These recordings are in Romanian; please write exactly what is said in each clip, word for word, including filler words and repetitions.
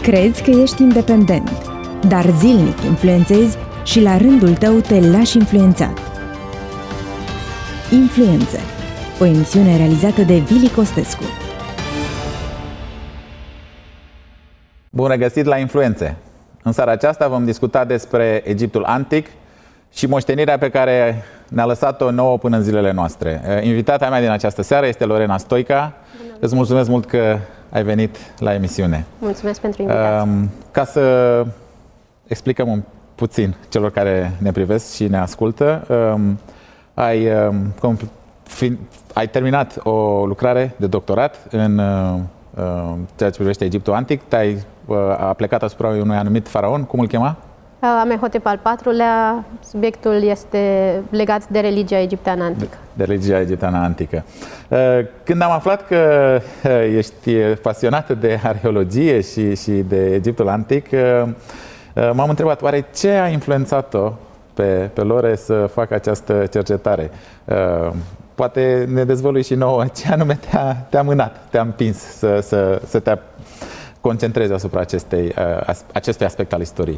Crezi că ești independent, dar zilnic influențezi și la rândul tău te lași influențat. Influențe, o emisiune realizată de Vili Costescu. Bun regăsit la Influențe! În seara aceasta vom discuta despre Egiptul antic și moștenirea pe care ne-a lăsat-o nouă până în zilele noastre. Invitata mea din această seară este Lorena Stoica. Bună. Îți mulțumesc mult că ai venit la emisiune. Mulțumesc pentru invitație. Ca să explicăm un puțin celor care ne privesc și ne ascultă, ai, ai terminat o lucrare de doctorat în ceea ce privește Egiptul antic. Te-ai a plecat asupra unui anumit faraon. Cum îl chema? Amenhotep al patrulea. Subiectul este legat de religia egipteană antică. De, de religia egipteană antică. Când am aflat că ești pasionată de arheologie și, și de Egiptul antic, m-am întrebat, oare ce a influențat-o pe, pe Lore să facă această cercetare? Poate ne dezvălui și nouă ce anume te-a, te-a mânat, te-a împins să, să, să te concentrezi asupra acestei, acestui aspect al istoriei.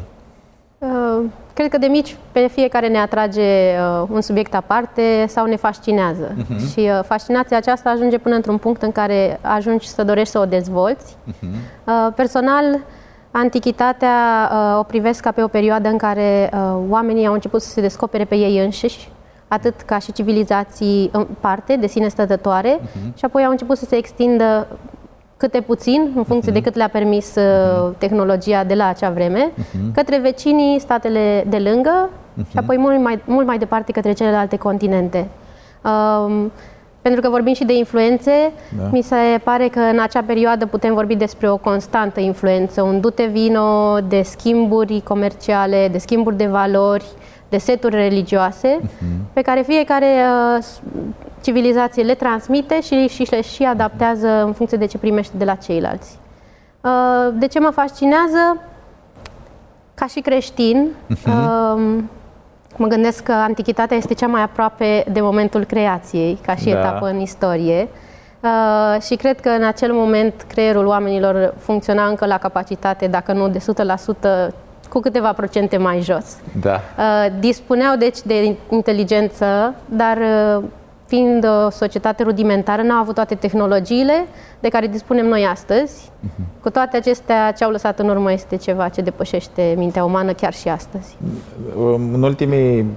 Cred că de mici pe fiecare ne atrage un subiect aparte sau ne fascinează. Uh-huh. Și fascinația aceasta ajunge până într-un punct în care ajungi să dorești să o dezvolți. Uh-huh. Personal, antichitatea o privesc ca pe o perioadă în care oamenii au început să se descopere pe ei înșiși, atât ca și civilizații în parte, de sine stătătoare, uh-huh. și apoi au început să se extindă câte puțin, în funcție uh-huh. de cât le-a permis uh, tehnologia de la acea vreme, uh-huh. către vecinii, statele de lângă, uh-huh. și apoi mult mai, mult mai departe către celelalte continente. Um, pentru că vorbim și de influențe, da. Mi se pare că în acea perioadă putem vorbi despre o constantă influență, un dute vino de schimburi comerciale, de schimburi de valori, de seturi religioase, uh-huh. pe care fiecare uh, civilizație le transmite și, și le și adaptează în funcție de ce primește de la ceilalți. Uh, de ce mă fascinează? Ca și creștin, uh-huh. uh, mă gândesc că antichitatea este cea mai aproape de momentul creației, ca și da. etapă în istorie. Uh, și cred că în acel moment creierul oamenilor funcționa încă la capacitate, dacă nu de o sută la sută, cu câteva procente mai jos. Da. Uh, dispuneau deci de inteligență, dar uh, fiind o societate rudimentară, n-au avut toate tehnologiile de care dispunem noi astăzi. Uh-huh. Cu toate acestea, ce au lăsat în urmă este ceva ce depășește mintea umană chiar și astăzi. În ultimii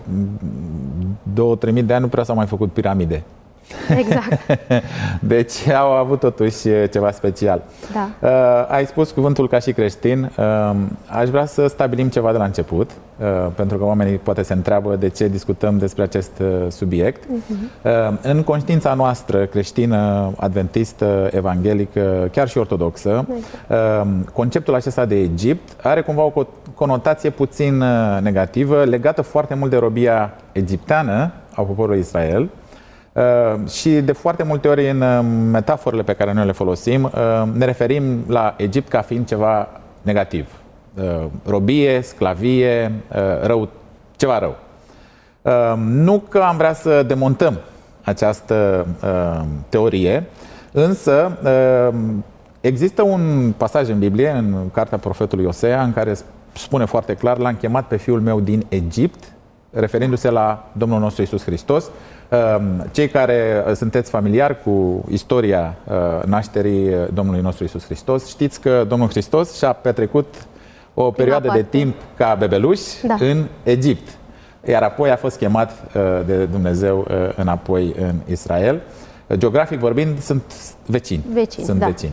două trei mii de ani nu prea s-au mai făcut piramide. Exact. Deci au avut totuși ceva special. Da. Uh, ai spus cuvântul ca și creștin. Uh, aș vrea să stabilim ceva de la început, uh, pentru că oamenii poate se întreabă de ce discutăm despre acest uh, subiect. Uh-huh. Uh, în conștiința noastră creștină, adventistă, evanghelică, chiar și ortodoxă, uh, conceptul acesta de Egipt are cumva o conotație puțin uh, negativă, legată foarte mult de robia egipteană a poporului Israel. Uh, și de foarte multe ori în uh, metaforele pe care noi le folosim, uh, ne referim la Egipt ca fiind ceva negativ. Uh, robie, sclavie, uh, rău, ceva rău. Uh, nu că am vrea să demontăm această uh, teorie, însă uh, există un pasaj în Biblie, în cartea profetului Osea, în care spune foarte clar: l-am chemat pe fiul meu din Egipt, referindu-se la Domnul nostru Iisus Hristos. Cei care sunteți familiari cu istoria nașterii Domnului nostru Iisus Hristos, știți că Domnul Hristos și-a petrecut o perioadă de timp ca bebeluș da. în Egipt, iar apoi a fost chemat de Dumnezeu înapoi în Israel. Geografic vorbind, sunt vecini. vecini sunt da. vecini.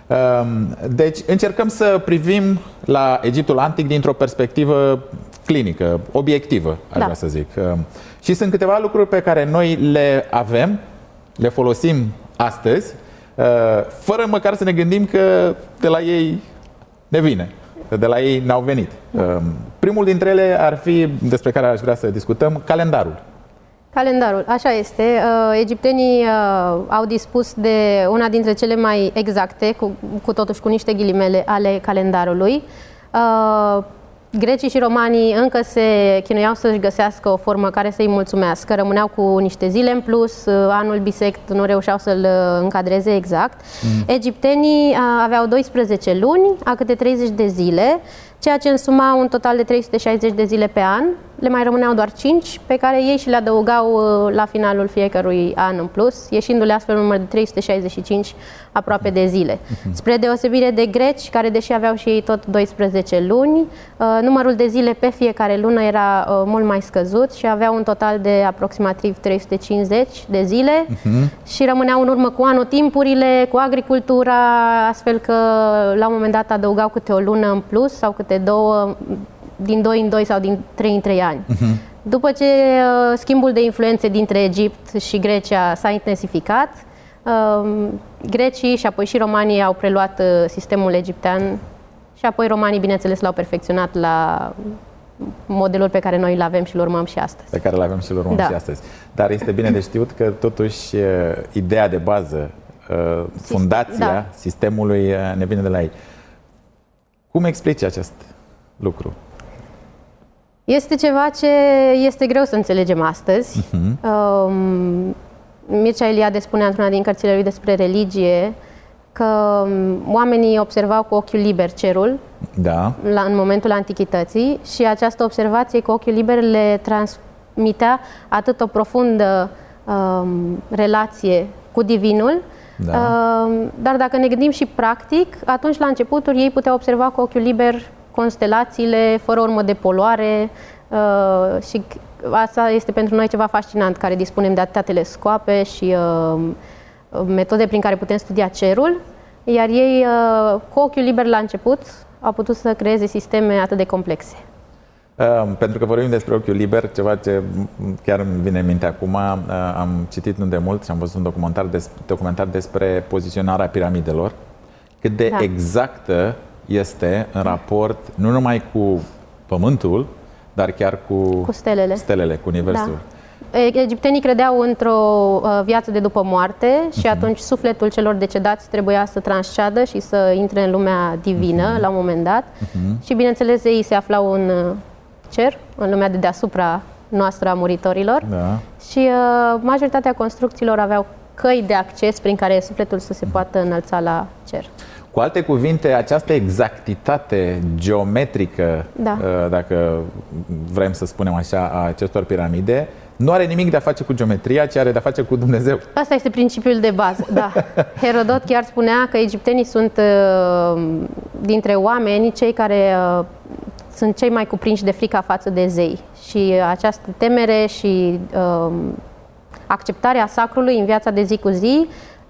Deci încercăm să privim la Egiptul antic dintr-o perspectivă clinică, obiectivă, aș da. vrea să zic. Și sunt câteva lucruri pe care noi le avem, le folosim astăzi, fără măcar să ne gândim că de la ei ne vine, de la ei n-au venit. Da. Primul dintre ele ar fi, despre care aș vrea să discutăm, calendarul. Calendarul, așa este. Egiptenii au dispus de una dintre cele mai exacte, cu, cu totuși cu niște ghilimele, ale calendarului. Grecii și romanii încă se chinuiau să-și găsească o formă care să-i mulțumească. Rămâneau cu niște zile în plus, anul bisect nu reușeau să-l încadreze exact. Mm. Egiptenii aveau doisprezece luni, a câte treizeci de zile, ceea ce însuma un total de trei sute șaizeci de zile pe an. Le mai rămâneau doar cinci, pe care ei și le adăugau la finalul fiecărui an în plus, ieșindu-le astfel un număr de trei sute șaizeci și cinci aproape de zile. Uh-huh. Spre deosebire de greci, care deși aveau și ei tot doisprezece luni, numărul de zile pe fiecare lună era mult mai scăzut și aveau un total de aproximativ trei sute cincizeci de zile uh-huh. și rămâneau în urmă cu anotimpurile, cu agricultura, astfel că la un moment dat adăugau câte o lună în plus sau câte două, din doi în doi sau din trei în trei ani. Uh-huh. După ce uh, schimbul de influențe dintre Egipt și Grecia s-a intensificat, uh, grecii și apoi și romanii au preluat uh, sistemul egiptean și apoi romanii, bineînțeles, l-au perfecționat la modelul pe care noi îl avem și îl urmăm și astăzi. Pe care îl avem și îl urmăm da. și astăzi. Dar este bine de știut că totuși uh, ideea de bază, uh, fundația da. sistemului uh, ne vine de la ei. Cum explici acest lucru? Este ceva ce este greu să înțelegem astăzi. Uh-huh. Um, Mircea Eliade spunea într-una din cărțile lui despre religie că oamenii observau cu ochiul liber cerul da. la, în momentul antichității și această observație cu ochiul liber le transmitea atât o profundă um, relație cu divinul, da. um, dar dacă ne gândim și practic, atunci la începuturi ei puteau observa cu ochiul liber constelațiile, fără urmă de poluare uh, și asta este pentru noi ceva fascinant, care dispunem de atâtea telescoape și uh, metode prin care putem studia cerul, iar ei, uh, cu ochiul liber la început, au putut să creeze sisteme atât de complexe. Uh, pentru că vorbim despre ochiul liber, ceva ce chiar îmi vine în minte acum, uh, am citit nu de mult și am văzut un documentar, des, documentar despre poziționarea piramidelor, cât de da. exactă este în raport nu numai cu Pământul, dar chiar cu, cu stelele. stelele, cu Universul. Da. Egiptenii credeau într-o uh, viață de după moarte și uh-huh. atunci sufletul celor decedați trebuia să transceadă și să intre în lumea divină uh-huh. la un moment dat. Uh-huh. Și bineînțeles ei se aflau în cer, în lumea de deasupra noastră a muritorilor. Da. Și uh, majoritatea construcțiilor aveau căi de acces prin care sufletul să se poată înălța la cer. Cu alte cuvinte, această exactitate geometrică, da. dacă vrem să spunem așa, a acestor piramide, nu are nimic de a face cu geometria, ci are de a face cu Dumnezeu. Asta este principiul de bază, da. Herodot chiar spunea că egiptenii sunt dintre oameni cei care sunt cei mai cuprinși de frica față de zei. Și această temere și acceptarea sacrului în viața de zi cu zi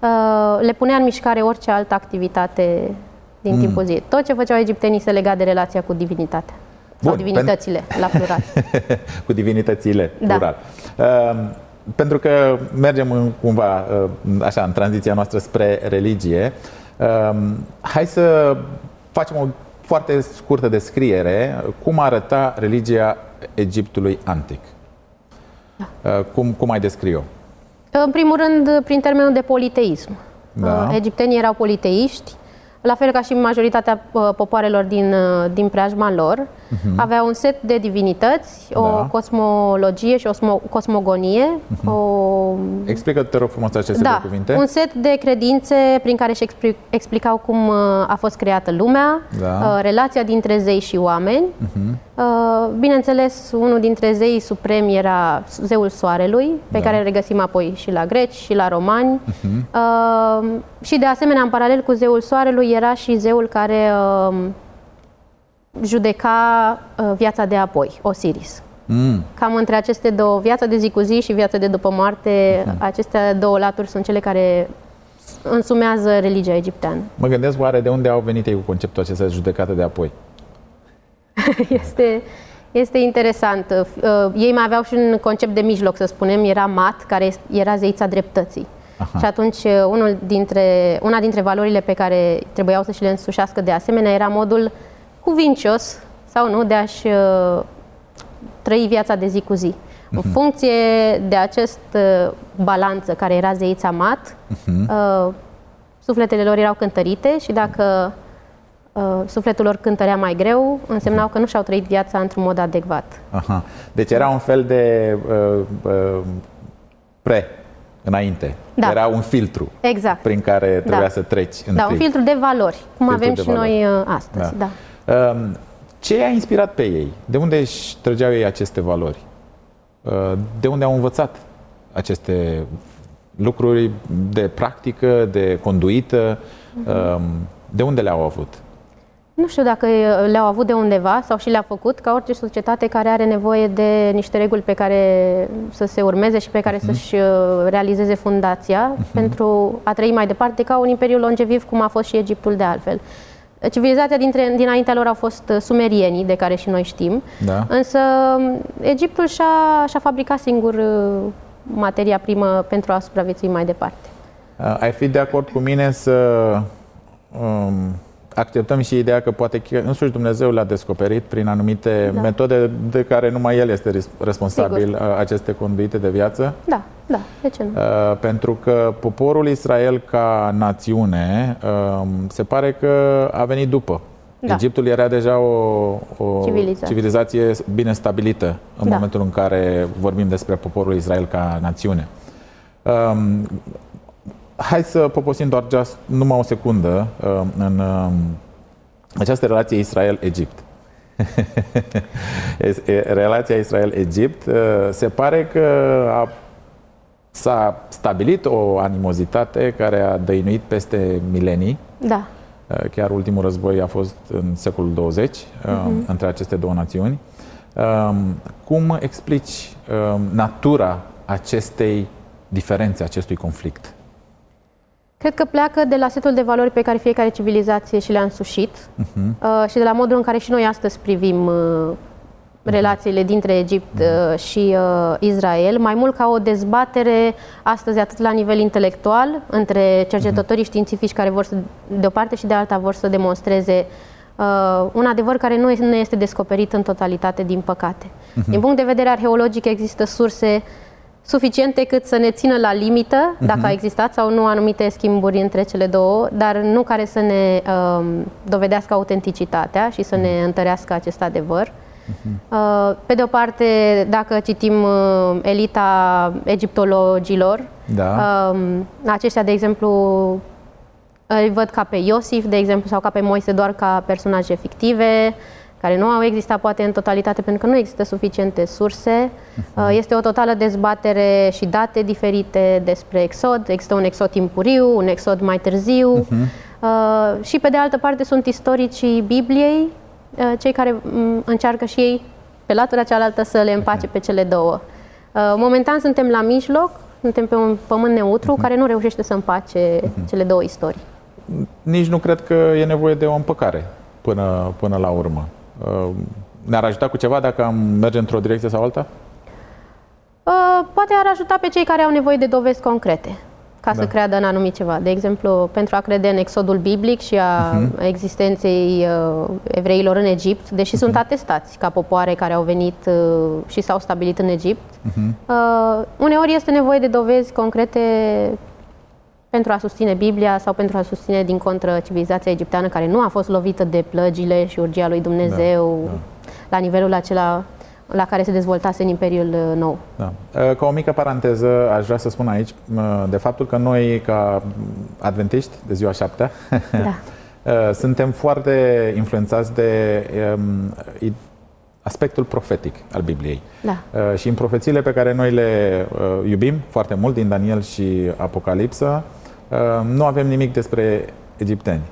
le punea în mișcare orice altă activitate din mm. timpul zilei. Tot ce făceau egiptenii se lega de relația cu divinitatea. Bun, sau divinitățile, pen... la plural. Cu divinitățile, da. plural. Uh, pentru că mergem în, cumva uh, așa, în tranziția noastră spre religie, uh, hai să facem o foarte scurtă descriere cum arăta religia Egiptului antic. Da. Uh, cum, cum ai descrie eu? În primul rând, prin termenul de politeism. Da. Egiptenii erau politeiști, la fel ca și majoritatea popoarelor din, din preajma lor. Uh-huh. Aveau un set de divinități, da. o cosmologie și o cosmogonie. Uh-huh. O... Explică, te rog frumos, aceste da, cuvinte. Un set de credințe prin care își explicau cum a fost creată lumea, da. relația dintre zei și oameni. Uh-huh. Bineînțeles, unul dintre zeii supremi era zeul soarelui, pe da. care îl regăsim apoi și la greci și la romani. Uh-huh. Și de asemenea, în paralel cu zeul soarelui, era și zeul care judeca viața de apoi, Osiris. Mm. Cam între aceste două, viața de zi cu zi și viața de după moarte, mm. aceste două laturi sunt cele care însumează religia egipteană. Mă gândesc, oare de unde au venit ei cu conceptul acesta de judecată de apoi? este, este interesant. Ei mai aveau și un concept de mijloc, să spunem, era Mat, care era zeița dreptății. Aha. Și atunci unul dintre, una dintre valorile pe care trebuiau să și le însușească de asemenea era modul cuvincios sau nu de a-și uh, trăi viața de zi cu zi. Uh-huh. În funcție de acest uh, balanță care era zeița Mat, uh-huh. uh, sufletele lor erau cântărite și dacă sufletul lor cântărea mai greu, însemnau că nu și-au trăit viața într-un mod adecvat. Aha. Deci era un fel de uh, uh, pre, înainte. Da. Era un filtru exact. Prin care trebuia da. să treci în Da, trip. un filtru de valori, cum filtru avem și valori. Noi uh, astăzi. Da. Da. Uh, ce i-a inspirat pe ei? De unde își trăgeau ei aceste valori? Uh, de unde au învățat aceste lucruri de practică, de conduită? Uh, de unde le-au avut? Nu știu dacă le-au avut de undeva sau și le-a făcut, ca orice societate care are nevoie de niște reguli pe care să se urmeze și pe care uh-huh. să-și realizeze fundația uh-huh. pentru a trăi mai departe ca un imperiu longeviv, cum a fost și Egiptul de altfel. Civilizația dintre, dinaintea lor au fost sumerienii, de care și noi știm, da. Însă Egiptul și-a, și-a fabricat singur materia primă pentru a supraviețui mai departe. Ai fi de acord cu mine să um, acceptăm și ideea că poate că însuși Dumnezeu le-a descoperit prin anumite da. metode de care numai El este responsabil, sigur, aceste conduite de viață? Da, da, de ce nu? Uh, pentru că poporul Israel ca națiune uh, se pare că a venit după. Da. Egiptul era deja o, o civilizație. civilizație bine stabilită în da. momentul în care vorbim despre poporul Israel ca națiune. Um, hai să poposim doar just, numai o secundă um, în um, această relație Israel-Egipt. Relația Israel-Egipt uh, se pare că a, s-a stabilit o animozitate care a dăinuit peste milenii. Da. Chiar ultimul război a fost în secolul douăzeci, uh-huh. între aceste două națiuni. Cum explici natura acestei diferențe, acestui conflict? Cred că pleacă de la setul de valori pe care fiecare civilizație și le-a însușit uh-huh. și de la modul în care și noi astăzi privim relațiile dintre Egipt uh, și uh, Israel, mai mult ca o dezbatere astăzi atât la nivel intelectual între cercetătorii științifici care vor să, de o parte și de alta vor să demonstreze uh, un adevăr care nu este, nu este descoperit în totalitate, din păcate. Uh-huh. Din punct de vedere arheologic există surse suficiente cât să ne țină la limită, uh-huh. dacă a existat sau nu anumite schimburi între cele două, dar nu care să ne uh, dovedească autenticitatea și să ne întărească acest adevăr. Uh-huh. Pe de o parte, dacă citim elita egiptologilor, da. aceștia, de exemplu, îi văd ca pe Iosif, de exemplu, sau ca pe Moise doar ca personaje fictive, care nu au existat poate în totalitate, pentru că nu există suficiente surse. Uh-huh. Este o totală dezbatere și date diferite despre exod. Există un exod timpuriu, un exod mai târziu. Uh-huh. Și pe de altă parte sunt istoricii Bibliei, cei care încearcă și ei pe latura cealaltă să le împace pe cele două. Momentan suntem la mijloc, suntem pe un pământ neutru uh-huh. care nu reușește să împace uh-huh. cele două istorii. Nici nu cred că e nevoie de o împăcare până, până la urmă. Ne-ar ajuta cu ceva dacă am merge într-o direcție sau alta? Poate ar ajuta pe cei care au nevoie de dovezi concrete ca da. să creadă în anumit ceva. De exemplu, pentru a crede în exodul biblic și a uh-huh. existenței uh, evreilor în Egipt, deși uh-huh. sunt atestați ca popoare care au venit uh, și s-au stabilit în Egipt, uh-huh. uh, uneori este nevoie de dovezi concrete pentru a susține Biblia sau pentru a susține, din contră, civilizația egipteană, care nu a fost lovită de plăgile și urgia lui Dumnezeu da. Da. la nivelul acela la care se dezvoltase în Imperiul Nou. Da. Ca o mică paranteză, aș vrea să spun aici de faptul că noi, ca adventiști de ziua șaptea, da. suntem foarte influențați de um, aspectul profetic al Bibliei. Da. Și în profețiile pe care noi le iubim foarte mult, din Daniel și Apocalipsă, nu avem nimic despre egipteni.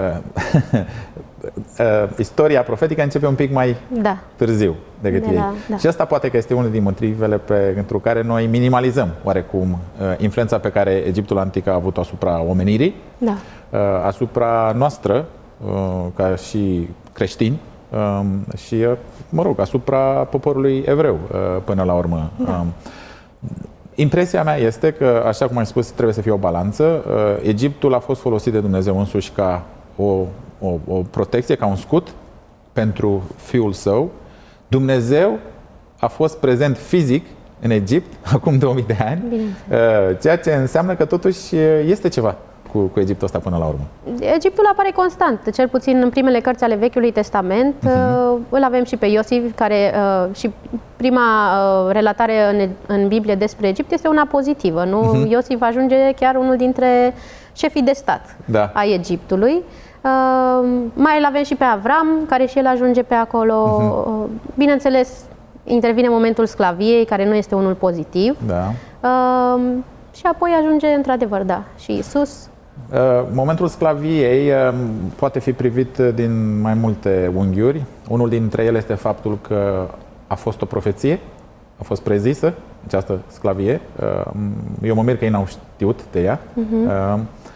Istoria profetică începe un pic mai da. târziu decât de ei. La, da. Și asta poate că este unul din motivele pentru care noi minimalizăm oarecum influența pe care Egiptul antic a avut asupra omenirii, da. asupra noastră, ca și creștini, și, mă rog, asupra poporului evreu, până la urmă. Da. Impresia mea este că, așa cum ai spus, trebuie să fie o balanță. Egiptul a fost folosit de Dumnezeu însuși ca o, o, o protecție, ca un scut pentru fiul său. Dumnezeu a fost prezent fizic în Egipt acum două mii de ani, bine. Ceea ce înseamnă că totuși este ceva cu, cu Egiptul ăsta până la urmă? Egiptul apare constant, cel puțin în primele cărți ale Vechiului Testament. Uh-huh. Îl avem și pe Iosif, care uh, și prima uh, relatare în, în Biblie despre Egipt este una pozitivă, nu? Uh-huh. Iosif ajunge chiar unul dintre șefii de stat da. a Egiptului. Uh, mai îl avem și pe Avram, care și el ajunge pe acolo. Uh-huh. Bineînțeles, intervine momentul sclaviei, care nu este unul pozitiv. Da. Uh, și apoi ajunge, într-adevăr, da, și Iisus. Uh, momentul sclaviei uh, poate fi privit din mai multe unghiuri. Unul dintre ele este faptul că a fost o profeție, a fost prezisă această sclavie. Uh, eu mă mir că ei n-au știut de ea. Uh-huh. Uh,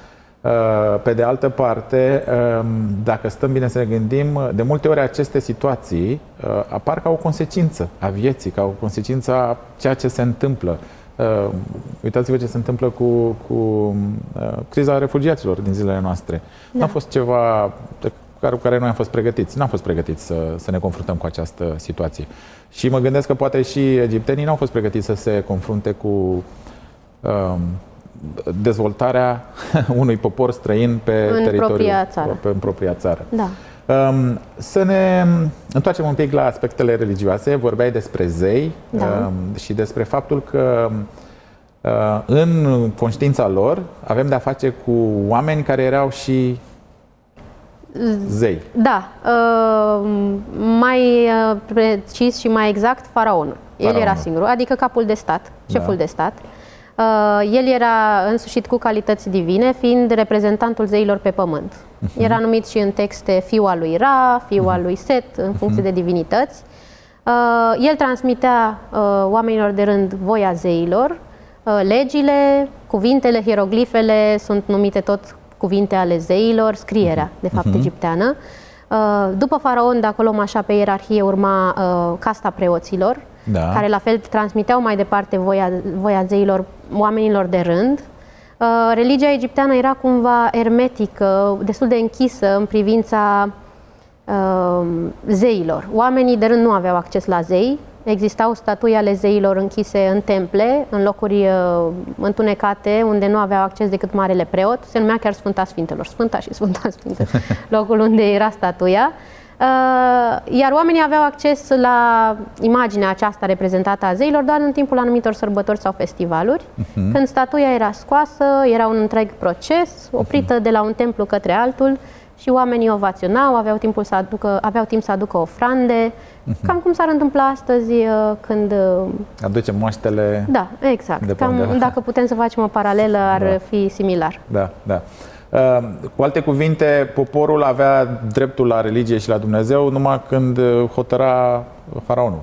Pe de altă parte, dacă stăm bine să ne gândim, de multe ori aceste situații apar ca o consecință a vieții, ca o consecință a ceea ce se întâmplă. Uitați-vă ce se întâmplă cu, cu criza refugiaților din zilele noastre. Da. N-a fost ceva de care, cu care noi am fost pregătiți. N-am fost pregătiți să, să ne confruntăm cu această situație. Și mă gândesc că poate și egiptenii n-au fost pregătiți să se confrunte cu um, dezvoltarea unui popor străin pe în teritoriul, propria țară. Pe, în propria țară. Da. Um, să ne întoarcem un pic la aspectele religioase. Vorbeai despre zei da. um, și despre faptul că uh, în conștiința lor avem de-a face cu oameni care erau și zei. Da. Uh, mai precis și mai exact, faraonul. El faraonul. Era singurul, adică capul de stat, șeful da. de stat. Uh, el era însușit cu calități divine, fiind reprezentantul zeilor pe pământ. Uh-huh. Era numit și în texte fiul al lui Ra, fiul uh-huh. al lui Set, în funcție uh-huh. de divinități. Uh, el transmitea uh, oamenilor de rând voia zeilor, uh, legile, cuvintele, hieroglifele sunt numite tot cuvinte ale zeilor, scrierea, de fapt, uh-huh. egipteană. Uh, după faraon, de acolo, așa pe ierarhie, urma uh, casta preoților, da. care la fel transmiteau mai departe voia, voia zeilor oamenilor de rând. Uh, religia egipteană era cumva ermetică, destul de închisă în privința uh, zeilor. Oamenii de rând nu aveau acces la zei. Existau statui ale zeilor închise în temple, în locuri uh, întunecate, unde nu aveau acces decât marele preot. Se numea chiar Sfânta Sfintelor, Sfânta și Sfânta Sfintelor, locul unde era statuia. Uh, iar oamenii aveau acces la imaginea aceasta reprezentată a zeilor doar în timpul anumitor sărbători sau festivaluri. Uh-huh. Când statuia era scoasă, era un întreg proces, oprită uh-huh. de la un templu către altul și oamenii ovaționau, aveau, timpul să aducă, aveau timp să aducă ofrande, uh-huh. cam cum s-ar întâmpla astăzi când... aducem moaștele... Da, exact. Cam, dacă putem să facem o paralelă, ar da. fi similar. Da, da. Uh, cu alte cuvinte, poporul avea dreptul la religie și la Dumnezeu numai când hotăra faraonul.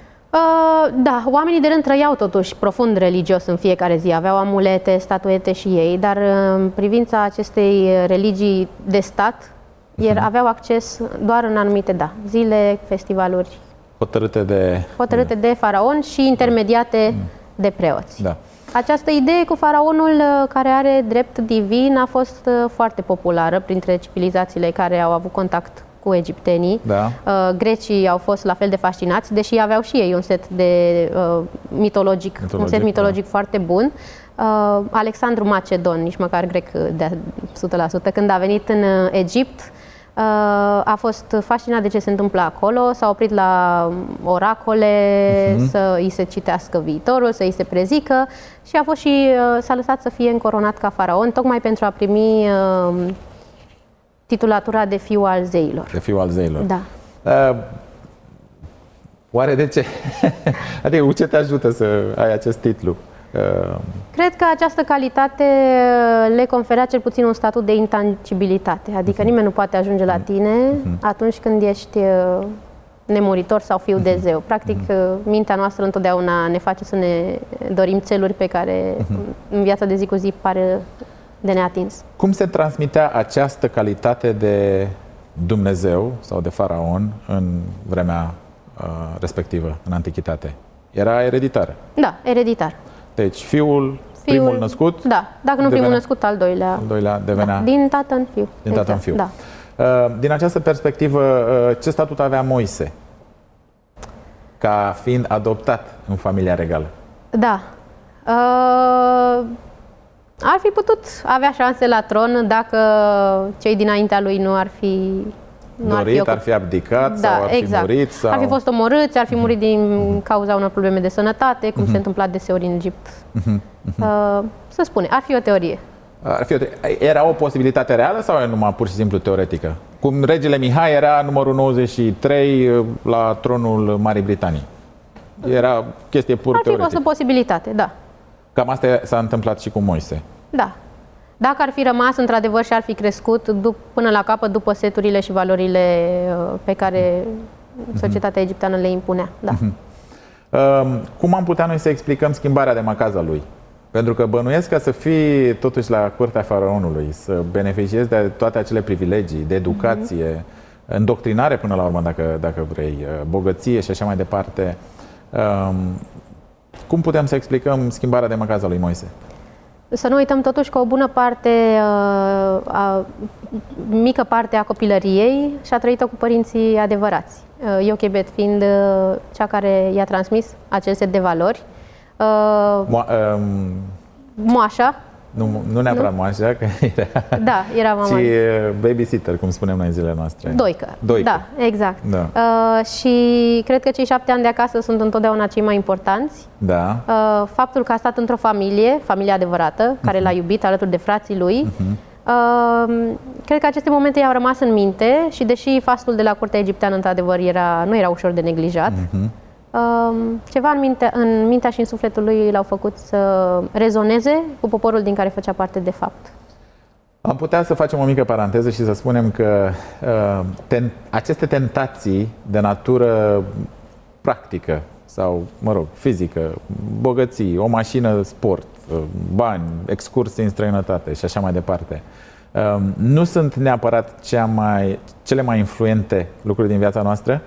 Uh, da, oamenii de rând trăiau totuși profund religios în fiecare zi, aveau amulete, statuete și ei, dar în privința acestei religii de stat, uh-huh. aveau acces doar în anumite, da, zile, festivaluri hotărâte de, hotărâte de faraon și intermediate uh-huh. de preoți. Da. Această idee cu faraonul care are drept divin a fost foarte populară printre civilizațiile care au avut contact cu egiptenii. Da. Grecii au fost la fel de fascinați, deși aveau și ei un set de uh, mitologic, mitologic, un set mitologic da. foarte bun. Uh, Alexandru Macedon, nici măcar grec de o sută la sută, când a venit în Egipt, uh, a fost fascinat de ce se întâmplă acolo, s-a oprit la oracole, uh-huh. să îi se citească viitorul, să îi se prezică și a fost și uh, s-a lăsat să fie încoronat ca faraon, tocmai pentru a primi uh, titulatura de fiu al zeilor. De fiu al zeilor. Da. Uh, oare de ce? Adică cu ce te ajută să ai acest titlu? Uh... Cred că această calitate le conferea cel puțin un statut de intangibilitate. Adică uh-huh. nimeni nu poate ajunge la tine uh-huh. atunci când ești uh, nemuritor sau fiu uh-huh. de zeu. Practic, uh-huh. mintea noastră întotdeauna ne face să ne dorim țeluri pe care uh-huh. în viața de zi cu zi pare de neatins. Cum se transmitea această calitate de Dumnezeu sau de faraon în vremea uh, respectivă, în antichitate? Era ereditară? Da, ereditar. Deci fiul, fiul primul născut? Da, dacă nu primul născut, al doilea. Al doilea devenea? Da, din tată în fiu. Din tată exact, în fiu. Da. Uh, din această perspectivă, uh, ce statut avea Moise ca fiind adoptat în familia regală? Da. Uh... Ar fi putut avea șanse la tron dacă cei dinaintea lui nu ar fi nu dorit, ar fi, ar fi abdicat, da, sau ar exact. fi murit? Sau... Ar fi fost omorâți, ar fi murit din cauza unor probleme de sănătate, cum uh-huh. se întâmpla deseori în Egipt. Uh-huh. Uh-huh. Uh, să spune, ar fi o teorie. Ar fi o teorie. Era o posibilitate reală sau e numai pur și simplu teoretică? Cum regele Mihai era numărul nouăzeci și trei la tronul Marii Britanii. Era chestie pur ar fi teoretică. fost o posibilitate, da. Cam asta s-a întâmplat și cu Moise. Da. Dacă ar fi rămas într-adevăr și ar fi crescut până la capăt după seturile și valorile pe care societatea egipteană le impunea. Da. Cum am putea noi să explicăm schimbarea de macaza lui? Pentru că bănuiesc că să fii totuși la curtea faraonului, să beneficiezi de toate acele privilegii, de educație, mm-hmm. îndoctrinare până la urmă, dacă, dacă vrei, bogăție și așa mai departe. Cum putem să explicăm schimbarea de macaza lui Moise? Să nu uităm totuși că o bună parte, a, mică parte a copilăriei și-a trăit-o cu părinții adevărați. Iochebed fiind cea care i-a transmis acel set de valori. Mo- um, moașa. Nu, nu neapărat nu? moașa, că era, da, era mama. ci babysitter, cum spunem noi în zilele noastre. Doică. Doică. Da, exact. Da. Uh, și cred că cei șapte ani de acasă sunt întotdeauna cei mai importanți. Da. Uh, faptul că a stat într-o familie, familie adevărată, care uh-huh. l-a iubit alături de frații lui. Uh-huh. Uh, cred că aceste momente i-au rămas în minte și deși fastul de la curtea egipteană într-adevăr era, nu era ușor de neglijat, uh-huh. uh, ceva în, minte, în mintea și în sufletul lui l-au făcut să rezoneze cu poporul din care făcea parte de fapt. Am putea să facem o mică paranteză și să spunem că uh, ten, aceste tentații de natură practică sau, mă rog, fizică, bogății, o mașină sport, bani, excursii în străinătate și așa mai departe, uh, nu sunt neapărat cea mai, cele mai influente lucruri din viața noastră?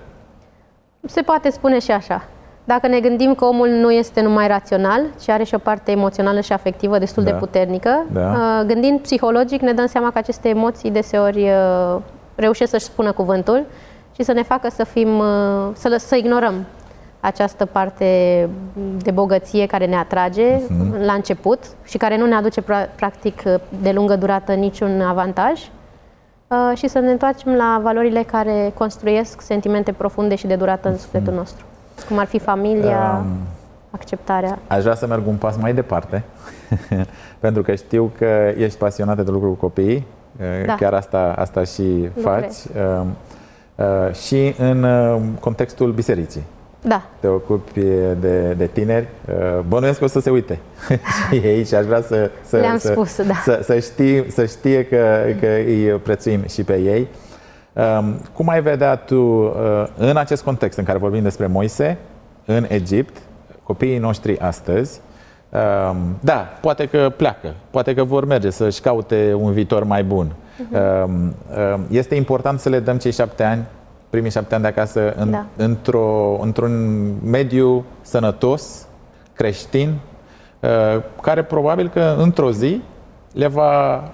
Se poate spune și așa. Dacă ne gândim că omul nu este numai rațional, ci are și o parte emoțională și afectivă destul da. de puternică, da. gândind psihologic ne dăm seama că aceste emoții deseori reușesc să-și spună cuvântul și să ne facă să fim, să, să ignorăm această parte de bogăție care ne atrage uh-huh. la început și care nu ne aduce practic de lungă durată niciun avantaj și să ne întoarcem la valorile care construiesc sentimente profunde și de durată în sufletul nostru. Cum ar fi familia, um, acceptarea. Aș vrea să merg un pas mai departe, pentru că știu că ești pasionată de lucru cu copiii, da. chiar asta, asta și faci, uh, uh, și în uh, contextul bisericii. Da. Te ocupi de, de tineri, uh, bănuiesc că o să se uite și ei și aș vrea să, să, Le-am să, spus, da. să, să, știe, să știe că, că îi prețuim și pe ei. Um, cum ai vedea tu uh, în acest context în care vorbim despre Moise, în Egipt, copiii noștri astăzi, um, da, poate că pleacă, poate că vor merge să-și caute un viitor mai bun. Uh-huh. Um, uh, este important să le dăm cei șapte ani, primii șapte ani de acasă, în, da. într-o, într-un mediu sănătos, creștin, uh, care probabil că într-o zi le va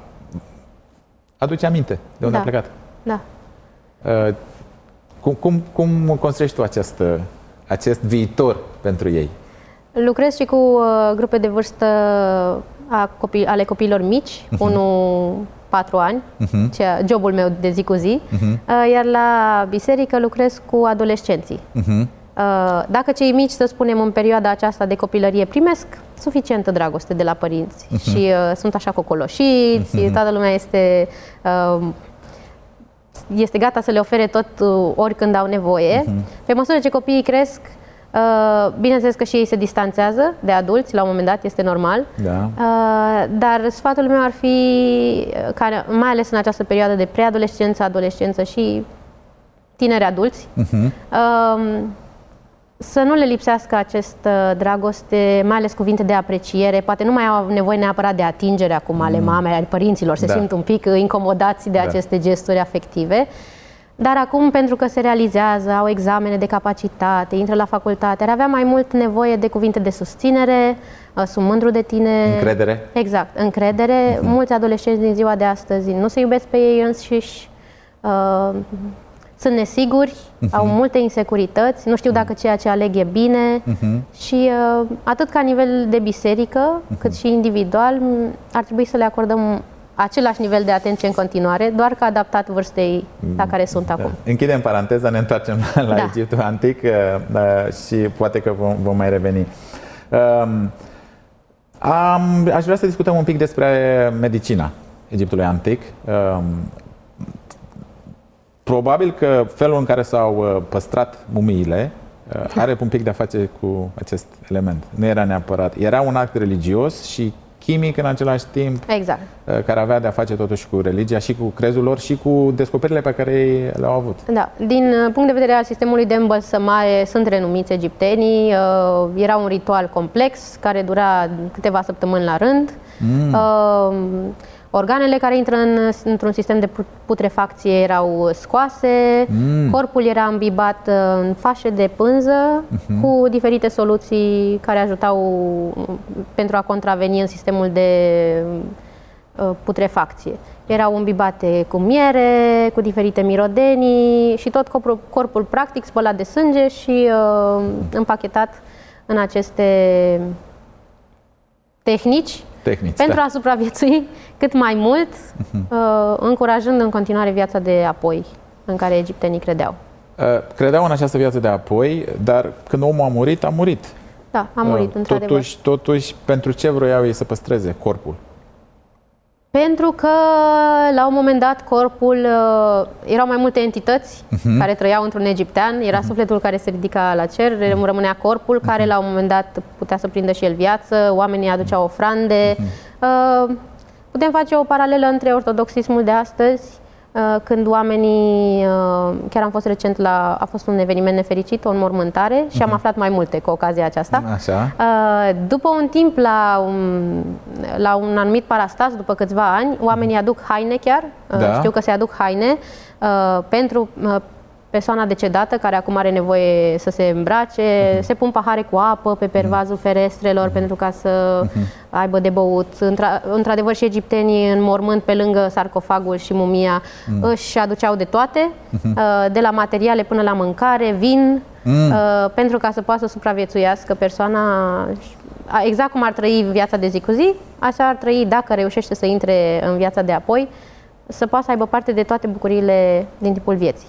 aduce aminte de unde da. a plecat. Da. Uh, cum, cum, cum construiești tu acest, acest viitor pentru ei? Lucrez și cu uh, grupe de vârstă a copii, ale copiilor mici, uh-huh. unul patru ani, uh-huh. cea, jobul meu de zi cu zi, uh-huh. uh, iar la biserică lucrez cu adolescenții. Uh-huh. Uh, dacă cei mici, să spunem, în perioada aceasta de copilărie primesc suficientă dragoste de la părinți uh-huh. și uh, sunt așa cocoloșiți, uh-huh. toată lumea este... Uh, este gata să le ofere tot oricând au nevoie. Uh-huh. Pe măsură ce copiii cresc, bineînțeles că și ei se distanțează de adulți, la un moment dat este normal. Da. Dar sfatul meu ar fi, ca, mai ales în această perioadă de preadolescență, adolescență și tineri adulți, uh-huh. să nu le lipsească această dragoste, mai ales cuvinte de apreciere. Poate nu mai au nevoie neapărat de atingere acum ale mamei, ale părinților, se da. simt un pic incomodați de da. aceste gesturi afective. Dar acum, pentru că se realizează, au examene de capacitate, intră la facultate, ar avea mai mult nevoie de cuvinte de susținere, sunt mândru de tine. Încredere. Exact, încredere. Uh-huh. Mulți adolescenți din ziua de astăzi nu se iubesc pe ei înșiși, uh, sunt nesiguri, uh-huh. au multe insecurități, nu știu dacă ceea ce aleg e bine uh-huh. și uh, atât ca nivel de biserică, uh-huh. cât și individual, ar trebui să le acordăm același nivel de atenție în continuare, doar că adaptat vârstei la care sunt da. acum. Închidem paranteza, ne întoarcem la da. Egiptul antic uh, și poate că vom, vom mai reveni. Uh, am, aș vrea să discutăm un pic despre medicina Egiptului antic. Uh, probabil că felul în care s-au păstrat mumiile uh, are un pic de a face cu acest element. Nu era neapărat. Era un act religios și chimic în același timp, exact. care avea de-a face totuși cu religia și cu crezul lor și cu descoperirile pe care ei le-au avut. Da. Din punct de vedere al sistemului de îmbălsămare, sunt renumiți egiptenii. Era un ritual complex care dura câteva săptămâni la rând. Mm. Organele care intră în, într-un sistem de putrefacție erau scoase, mm. corpul era îmbibat în fașe de pânză mm-hmm. cu diferite soluții care ajutau pentru a contraveni în sistemul de uh, putrefacție. Erau îmbibate cu miere, cu diferite mirodenii și tot corpul, corpul practic spălat de sânge și uh, împachetat în aceste tehnici. Tehnici, pentru da. a supraviețui cât mai mult, uh-huh. uh, încurajând în continuare viața de apoi în care egiptenii credeau. Uh, credeau în această viață de apoi, dar când omul a murit, a murit. Da, a murit, uh, într-adevăr. Totuși, totuși, pentru ce vroiau ei să păstreze corpul? Pentru că, la un moment dat, corpul, uh, erau mai multe entități uh-huh. care trăiau într-un egiptean, era uh-huh. sufletul care se ridica la cer, uh-huh. rămânea corpul, care, uh-huh. la un moment dat, putea să prindă și el viață, oamenii aduceau ofrande. Uh-huh. Uh, putem face o paralelă între ortodoxismul de astăzi, uh, când oamenii, uh, chiar am fost recent la, a fost un eveniment nefericit, o înmormântare, și uh-huh. am aflat mai multe cu ocazia aceasta. Așa. Uh, după un timp, la un, la un anumit parastas, după câțiva ani, oamenii aduc haine chiar, uh, da. știu că se aduc haine uh, pentru uh, persoana decedată, care acum are nevoie să se îmbrace, uh-huh. se pun pahare cu apă pe pervazul uh-huh. ferestrelor uh-huh. pentru ca să uh-huh. aibă de băut. Într-adevăr, și egiptenii în mormânt, pe lângă sarcofagul și mumia, uh-huh. își aduceau de toate, uh-huh. de la materiale până la mâncare, vin, uh-huh. pentru ca să poată să supraviețuiască persoana, exact cum ar trăi viața de zi cu zi, așa ar trăi dacă reușește să intre în viața de apoi, să poată să aibă parte de toate bucuriile din timpul vieții.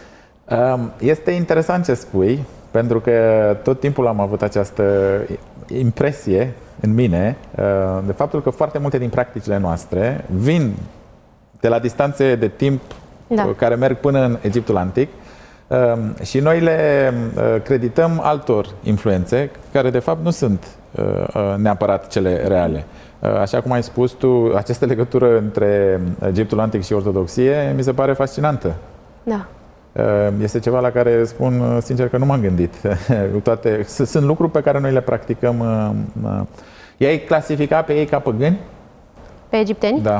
Este interesant ce spui, pentru că tot timpul am avut această impresie în mine de faptul că foarte multe din practicile noastre vin de la distanțe de timp da. care merg până în Egiptul antic și noi le credităm altor influențe care de fapt nu sunt neapărat cele reale. Așa cum ai spus tu, această legătură între Egiptul antic și ortodoxie mi se pare fascinantă. Da. Este ceva la care spun sincer că nu m-am gândit. Toate, sunt lucruri pe care noi le practicăm. I-ai clasifica pe ei ca păgâni? Pe egipteni? Da.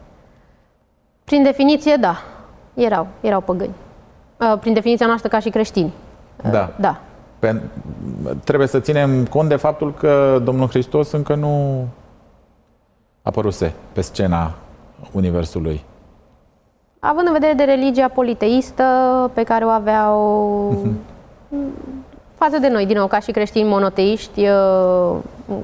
Prin definiție, da. Erau, erau păgâni. Prin definiția noastră ca și creștini. Da. Da. Pe, trebuie să ținem cont de faptul că Domnul Hristos încă nu apăruse pe scena Universului. Având în vedere de religia politeistă pe care o aveau uh-huh. față de noi, din nou, ca și creștini monoteiști uh,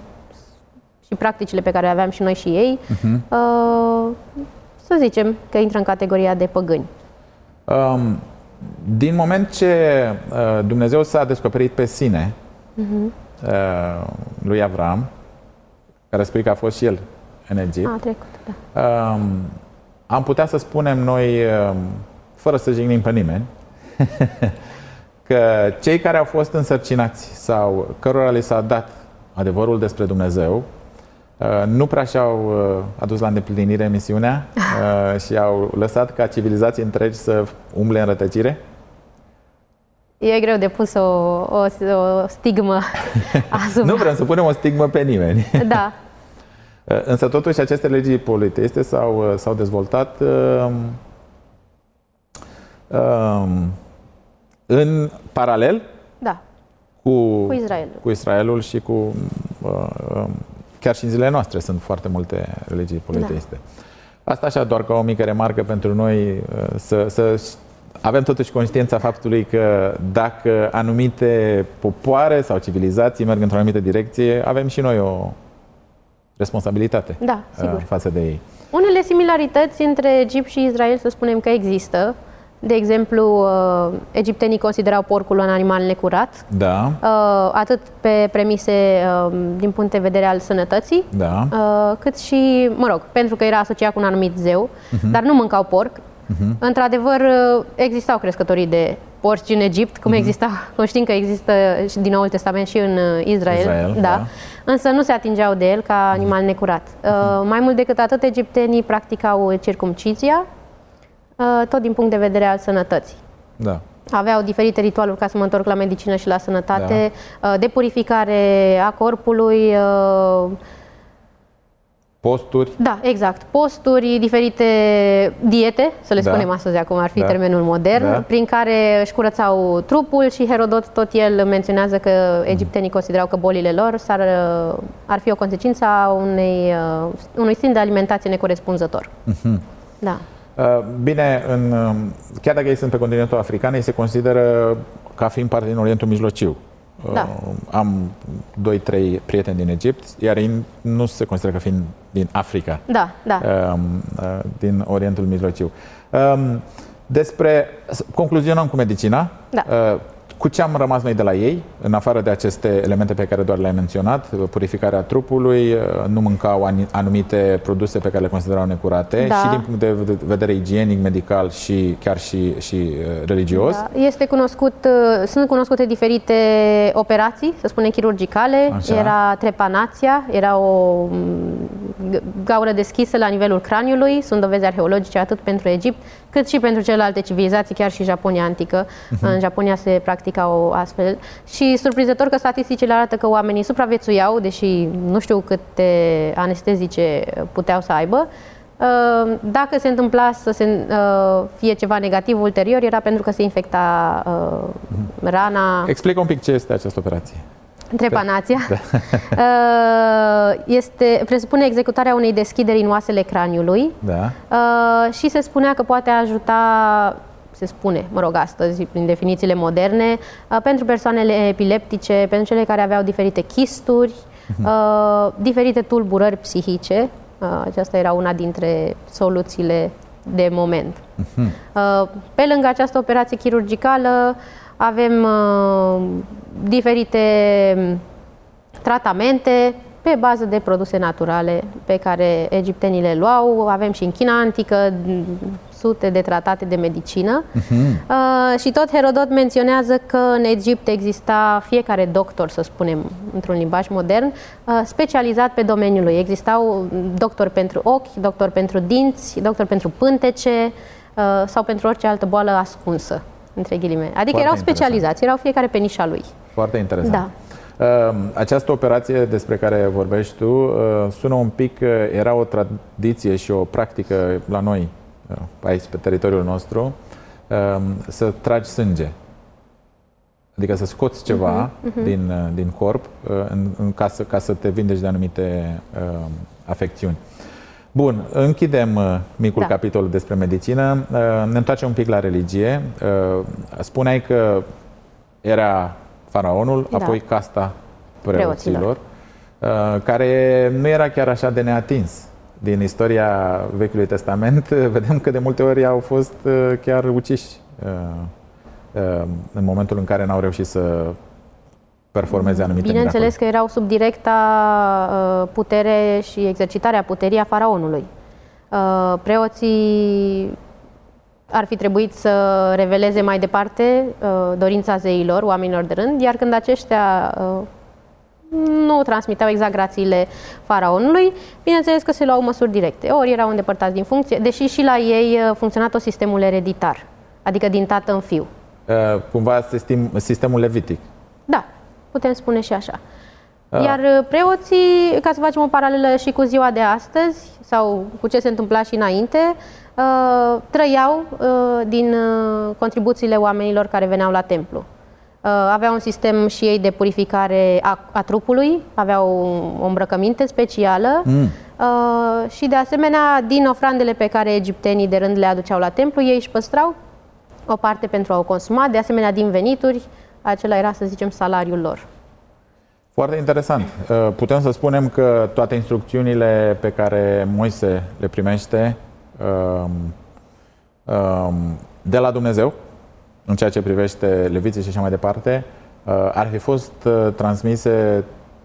și practicile pe care le aveam și noi și ei, uh-huh. uh, să zicem că intră în categoria de păgâni. Um, din moment ce uh, Dumnezeu s-a descoperit pe sine uh-huh. uh, lui Avram, care spui că a fost și el în Egipt, a trecut, da. uh, am putea să spunem noi, fără să jignim pe nimeni, că cei care au fost însărcinați sau cărora li s-a dat adevărul despre Dumnezeu nu prea și-au adus la îndeplinire misiunea și au lăsat ca civilizații întregi să umble în rătăcire? E greu de pus o, o, o stigmă asupra. Nu vrem să punem o stigmă pe nimeni. Da. Însă totuși aceste legii politeiste s-au, s-au dezvoltat uh, uh, în paralel da. cu, cu, Israelul. cu Israelul și cu uh, chiar și în zilele noastre sunt foarte multe religii politeiste. Da. Asta așa doar ca o mică remarcă pentru noi, uh, să, să avem totuși conștiința faptului că dacă anumite popoare sau civilizații merg într-o anumită direcție, avem și noi o responsabilitate da, sigur. față de ei. Unele similarități între Egipt și Israel, să spunem că există. De exemplu, egiptenii considerau porcul un animal necurat, da. atât pe premise din punct de vedere al sănătății, da. cât și, mă rog, pentru că era asociat cu un anumit zeu, uh-huh. dar nu mâncau porc. Uh-huh. Într-adevăr, existau crescătorii de porci în Egipt, cum uh-huh. exista, știm că există și din Noul Testament și în Israel, Israel da. da. Însă nu se atingeau de el ca animal necurat. Uh-huh. Mai mult decât atât, egiptenii practicau circumcizia, tot din punct de vedere al sănătății. Da. Aveau diferite ritualuri, ca să mă întorc la medicină și la sănătate, da. de purificare a corpului. Posturi. Da, exact. Posturi, diferite diete, să le da. spunem astăzi, acum ar fi da. termenul modern, da. prin care își curățau trupul și Herodot tot el menționează că egiptenii considerau că bolile lor s-ar, ar fi o consecință a unei, unui stil de alimentație necorespunzător. Uh-huh. Da. Bine, în, chiar dacă ei sunt pe continentul african, ei se consideră ca fiind parte din Orientul Mijlociu. Da. Am doi, trei prieteni din Egipt, iar ei nu se consideră ca fiind din Africa, da, da. din Orientul Mijlociu. Despre, concluzionăm cu medicina. Da. Cu ce am rămas noi de la ei, în afară de aceste elemente pe care doar le-ai menționat, purificarea trupului, nu mâncau anumite produse pe care le considerau necurate, da. și din punct de vedere igienic, medical și chiar și, și religios. Da. Este cunoscut, sunt cunoscute diferite operații, să spunem chirurgicale. Așa. Era trepanația, era o gaură deschisă la nivelul craniului, sunt dovezi arheologice atât pentru Egipt, cât și pentru celelalte civilizații, chiar și Japonia antică. Uh-huh. În Japonia se practicau astfel. Și surprinzător că statisticile arată că oamenii supraviețuiau, deși nu știu câte anestezice puteau să aibă. Dacă se întâmpla să se fie ceva negativ ulterior, era pentru că se infecta rana. Explică un pic ce este această operație. Trepanația este, presupune executarea unei deschideri în oasele craniului, da. și se spunea că poate ajuta, se spune, mă rog, astăzi, prin definițiile moderne, pentru persoanele epileptice, pentru cele care aveau diferite chisturi, uh-huh. diferite tulburări psihice. Aceasta era una dintre soluțiile de moment. Uh-huh. Pe lângă această operație chirurgicală, avem uh, diferite tratamente pe bază de produse naturale pe care egiptenii le luau. Avem și în China antică sute de tratate de medicină. Uh-huh. uh, și tot Herodot menționează că în Egipt exista fiecare doctor, să spunem, într-un limbaj modern, uh, specializat pe domeniul lui. Existau doctori pentru ochi, doctori pentru dinți, doctori pentru pântece uh, sau pentru orice altă boală ascunsă, între ghilimele. Adică Foarte erau specializați, erau fiecare pe nișa lui. Foarte interesant. Da. Această operație despre care vorbești tu sună un pic, era o tradiție și o practică la noi, aici pe teritoriul nostru, să tragi sânge. Adică să scoți ceva uh-huh, uh-huh. din, din corp în, în, ca, să, ca să te vindeci de anumite uh, afecțiuni. Bun, închidem micul da. capitol despre medicină, ne întoarcem un pic la religie. Spuneai că era faraonul, da. apoi casta preoților, preoților, care nu era chiar așa de neatins. Din istoria Vechiului Testament vedem că de multe ori au fost chiar uciși în momentul în care n-au reușit să performeze anumite Bineînțeles miracole. Că erau sub directa putere și exercitarea puterii a faraonului. Preoții ar fi trebuit să reveleze mai departe dorința zeilor, oamenilor de rând, iar când aceștia nu transmiteau exact grațiile faraonului, bineînțeles că se luau măsuri directe. Ori erau îndepărtați din funcție, deși și la ei funcționa tot sistemul ereditar, adică din tată în fiu. Cumva sistemul levitic. Da, putem spune și așa. Iar preoții, ca să facem o paralelă și cu ziua de astăzi, sau cu ce se întâmpla și înainte, trăiau din contribuțiile oamenilor care veneau la templu. Aveau un sistem și ei de purificare a, a trupului, aveau o îmbrăcăminte specială mm. și de asemenea din ofrandele pe care egiptenii de rând le aduceau la templu, ei își păstrau o parte pentru a o consuma, de asemenea din venituri, acela era, să zicem, salariul lor. Foarte interesant. Putem să spunem că toate instrucțiunile pe care Moise le primește de la Dumnezeu, în ceea ce privește leviții și așa mai departe, ar fi fost transmise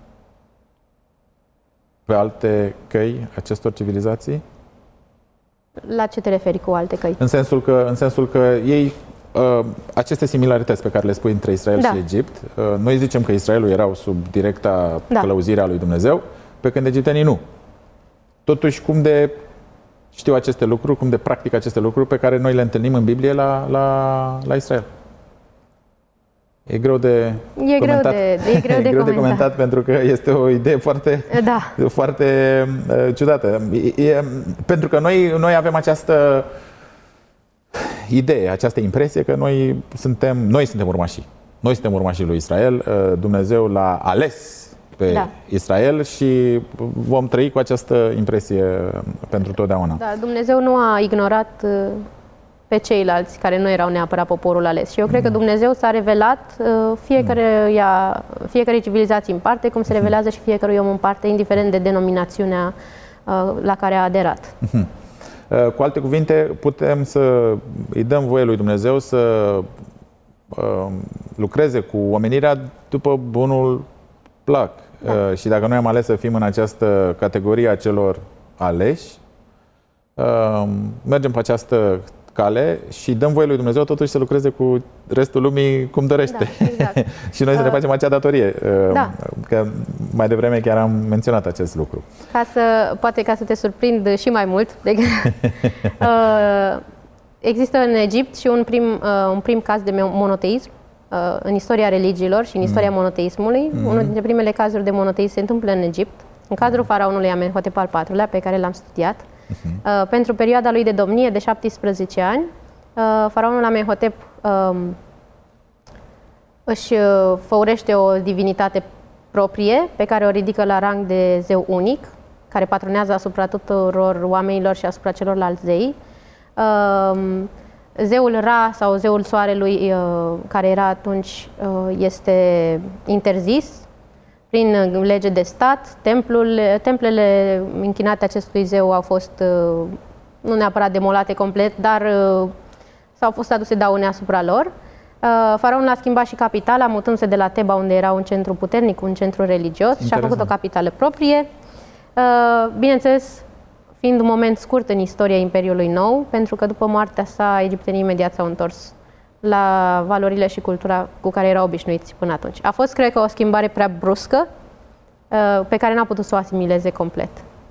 pe alte căi acestor civilizații? La ce te referi cu alte căi? În sensul că, în sensul că ei, aceste similarități pe care le spui între Israel da. și Egipt, noi zicem că Israelul erau sub directa da. călăuzire a lui Dumnezeu, pe când egiptenii nu. Totuși, cum de știu aceste lucruri, cum de practică aceste lucruri pe care noi le întâlnim în Biblie la, la, la Israel? E greu de e comentat. Greu de, e greu de, e greu de comentat. comentat pentru că este o idee foarte, da. foarte uh, ciudată. E, e, pentru că noi, noi avem această idee, această impresie că noi suntem, noi suntem urmașii. Noi suntem urmașii lui Israel. Uh, Dumnezeu l-a ales pe da. Israel și vom trăi cu această impresie pentru totdeauna. Da, Dumnezeu nu a ignorat uh, pe ceilalți care nu erau neapărat poporul ales. Și eu cred că Dumnezeu s-a revelat uh, fiecare, ia, fiecare civilizație în parte, cum se revelează și fiecare om în parte, indiferent de denominațiunea uh, la care a aderat. Uh, cu alte cuvinte, putem să îi dăm voie lui Dumnezeu să uh, lucreze cu omenirea după bunul plac. Da. Uh, și dacă noi am ales să fim în această categorie a celor aleși, uh, mergem pe această cale și dăm voie lui Dumnezeu totuși să lucreze cu restul lumii cum dorește. Da, exact. Și noi să ne facem acea datorie. Da. Că mai devreme chiar am menționat acest lucru. Ca să, poate ca să te surprind și mai mult, de, uh, există în Egipt și un prim, uh, un prim caz de monoteism uh, în istoria religiilor și în istoria mm. monoteismului. Mm. Unul dintre primele cazuri de monoteism se întâmplă în Egipt, în cadrul faraonului Amenhotep al patrulea, pe care l-am studiat. Uh-huh. Uh, pentru perioada lui de domnie de șaptesprezece ani, uh, faraonul Amenhotep uh, își uh, făurește o divinitate proprie pe care o ridică la rang de zeu unic, care patronează asupra tuturor oamenilor și asupra celorlalți zei. Uh, zeul Ra sau zeul soarelui, uh, care era atunci, uh, este interzis prin lege de stat. Templul, templele închinate acestui zeu au fost nu neapărat demolate complet, dar s-au fost aduse daune asupra lor. Faraonul a schimbat și capitala, mutându-se de la Teba, unde era un centru puternic, un centru religios, interesant, și a făcut o capitală proprie. Bineînțeles, fiind un moment scurt în istoria Imperiului Nou, pentru că după moartea sa, egiptenii imediat s-au întors la valorile și cultura cu care erau obișnuiți până atunci. A fost, cred că, o schimbare prea bruscă, pe care n-a putut să o asimileze complet.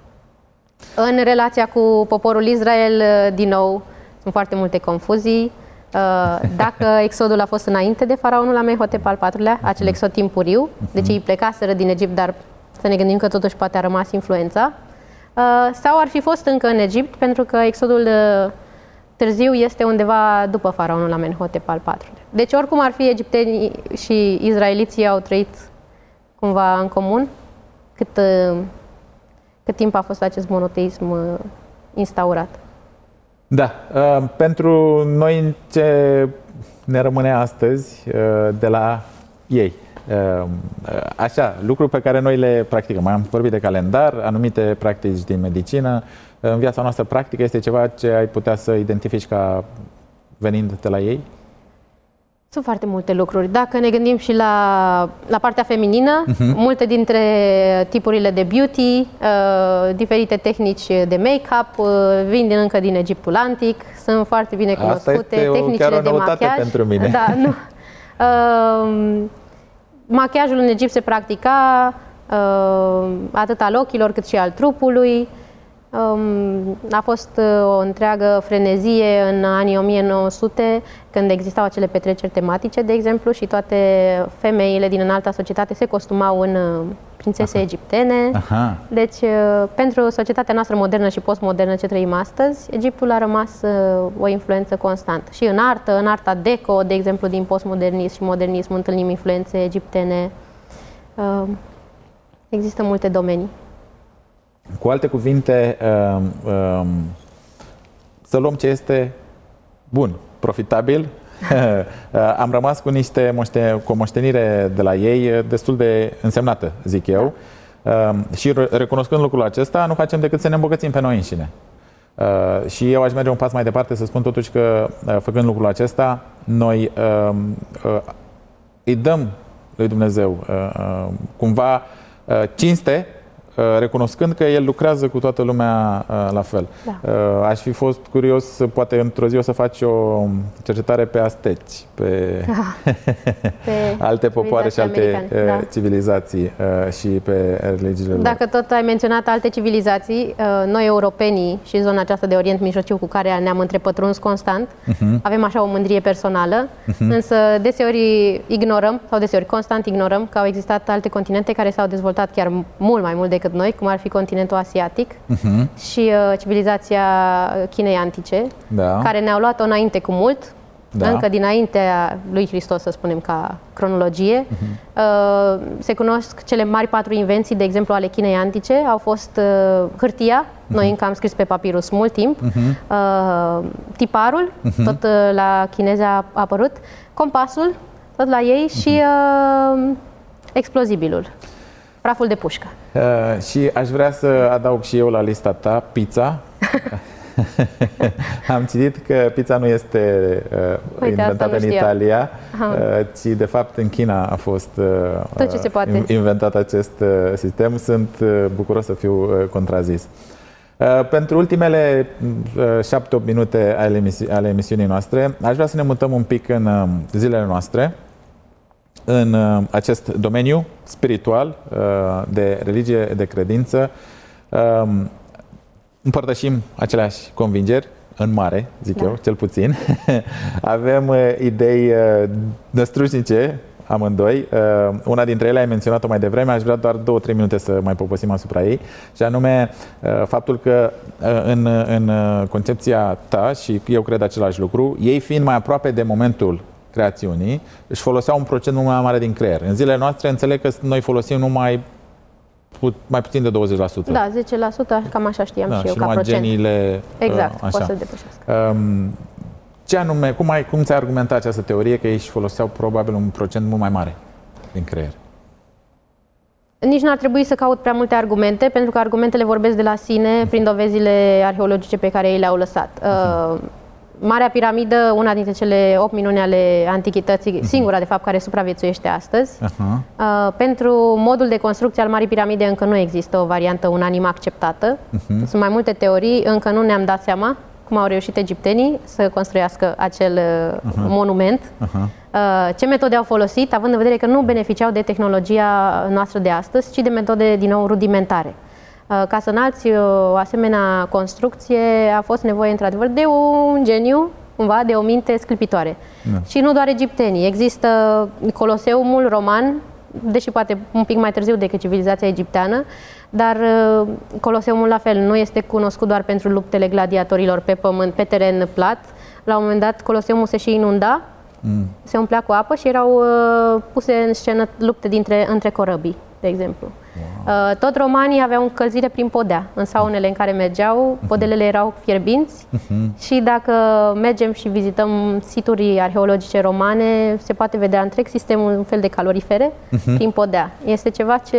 În relația cu poporul Israel, din nou, sunt foarte multe confuzii. Dacă exodul a fost înainte de faraonul Amenhotep al patrulea, acel exod timpuriu, deci ei plecaseră din Egipt, dar să ne gândim că totuși poate a rămas influența, sau ar fi fost încă în Egipt, pentru că exodul târziu este undeva după faraonul Amenhotep al patrulea. Deci oricum ar fi, egiptenii și izraeliții au trăit cumva în comun cât, cât timp a fost acest monoteism instaurat. Da. Pentru noi ce ne rămâne astăzi de la ei? Așa, lucruri pe care noi le practicăm. Mai am vorbit de calendar, anumite practici din medicină. În viața noastră practică este ceva ce ai putea să identifici ca venind de la ei? Sunt foarte multe lucruri. Dacă ne gândim și la, la partea feminină, uh-huh. multe dintre tipurile de beauty, uh, diferite tehnici de make-up, uh, vin din, încă din Egiptul Antic, sunt foarte bine cunoscute. Asta este tehnicile o, de machiaj pentru mine. Da, nu. Uh, machiajul în Egipt se practica uh, atât al ochilor cât și al trupului. A fost o întreagă frenezie în anii o mie nouă sute, când existau acele petreceri tematice, de exemplu, și toate femeile din înalta societate se costumau în prințese Aha. egiptene. Aha. Deci, pentru societatea noastră modernă și postmodernă ce trăim astăzi, Egiptul a rămas o influență constantă. Și în artă, în arta deco, de exemplu, din postmodernism și modernism, întâlnim influențe egiptene. Există multe domenii. Cu alte cuvinte, să luăm ce este bun, profitabil. Am rămas cu niște moște, cu o moștenire de la ei destul de însemnată, zic eu. Și recunoscând lucrul acesta, nu facem decât să ne îmbogățim pe noi înșine. Și eu aș merge un pas mai departe să spun totuși că, făcând lucrul acesta, noi îi dăm lui Dumnezeu cumva cinste, recunoscând că El lucrează cu toată lumea la fel. Da. Aș fi fost curios, poate într-o zi o să faci o cercetare pe azteci, pe, da. pe alte popoare și alte da. civilizații și pe religiile lor. Dacă tot ai menționat alte civilizații, noi europenii și zona aceasta de Orient Mijlociu cu care ne-am întrepătruns constant, uh-huh. avem așa o mândrie personală, uh-huh. însă deseori ignorăm, sau deseori constant ignorăm că au existat alte continente care s-au dezvoltat chiar mult mai mult decât noi, cum ar fi continentul asiatic uh-huh. și uh, civilizația Chinei antice, da. care ne-au luat-o înainte cu mult, da. încă dinaintea lui Hristos, să spunem, ca cronologie. Uh-huh. Uh, se cunosc cele mari patru invenții, de exemplu, ale Chinei antice, au fost uh, hârtia, uh-huh. noi încă am scris pe papirus mult timp, uh-huh. uh, tiparul, uh-huh. tot uh, la chinezi a apărut, compasul, tot la ei uh-huh. și uh, explozibilul. Praful de pușcă. Uh, și aș vrea să adaug și eu la lista ta pizza. Am citit că pizza nu este uh, Uite, inventată în Italia, uh, ci de fapt în China a fost uh, ce se poate. inventat acest uh, sistem. Sunt uh, bucuros să fiu uh, contrazis. Uh, pentru ultimele uh, șapte opt minute ale, emisi- ale emisiunii noastre, aș vrea să ne mutăm un pic în uh, zilele noastre, în uh, acest domeniu spiritual, uh, de religie, de credință. Uh, împărtășim aceleași convingeri, în mare, zic da. eu, cel puțin. Avem uh, idei uh, năstrușnice, amândoi. Uh, una dintre ele ai menționat-o mai devreme, aș vrea doar două, trei minute să mai poposim asupra ei, și anume uh, faptul că uh, în, în concepția ta, și eu cred același lucru, ei fiind mai aproape de momentul creațiunii, își foloseau un procent mult mai mare din creier. În zilele noastre înțeleg că noi folosim numai mai puțin de douăzeci la sută. Da, zece la sută, cam așa știam da, și eu, și ca procent. geniile, exact, așa. pot să depășească. Um, ce anume, cum, ai, cum ți-ai argumentat această teorie că ei își foloseau probabil un procent mult mai mare din creier? Nici n-ar trebui să caut prea multe argumente, pentru că argumentele vorbesc de la sine prin dovezile arheologice pe care ei le-au lăsat. Uh-huh. Uh, Marea Piramidă, una dintre cele opt minuni ale antichității, singura de fapt care supraviețuiește astăzi. Uh-huh. Uh, pentru modul de construcție al Marii Piramide încă nu există o variantă unanim acceptată. Uh-huh. Sunt mai multe teorii, încă nu ne-am dat seama cum au reușit egiptenii să construiască acel uh-huh. monument. Uh-huh. Uh, ce metode au folosit, având în vedere că nu beneficiau de tehnologia noastră de astăzi, ci de metode din nou rudimentare. Ca să înalți o asemenea construcție a fost nevoie într-adevăr de un geniu, cumva, de o minte sclipitoare. Da. Și nu doar egiptenii. Există Coloseumul roman, deși poate un pic mai târziu decât civilizația egipteană, dar Coloseumul la fel nu este cunoscut doar pentru luptele gladiatorilor pe pământ, pe teren plat. La un moment dat Coloseumul se și inunda, mm. se umplea cu apă și erau puse în scenă lupte dintre, între corăbii, de exemplu. Wow. Tot romanii aveau încălzire prin podea. În saunele în care mergeau, podelele erau fierbinți uh-huh. și dacă mergem și vizităm situri arheologice romane, se poate vedea întreg sistemul, un fel de calorifere uh-huh. prin podea. Este ceva ce